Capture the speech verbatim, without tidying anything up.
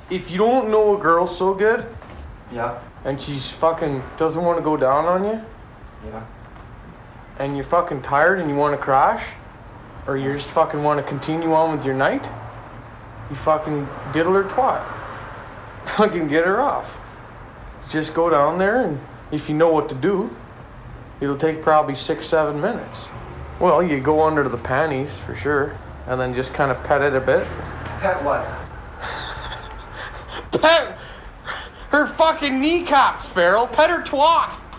if you don't know a girl so good, Yeah. and she's fucking doesn't want to go down on you, Yeah. and you're fucking tired and you want to crash, or you just fucking want to continue on with your night, you fucking diddle her twat. Fucking get her off. Just go down there, and if you know what to do, it'll take probably six, seven minutes. Well, you go under the panties for sure, and then just kind of pet it a bit. Pet what? Pet her fucking kneecaps, Farrell. Pet her twat.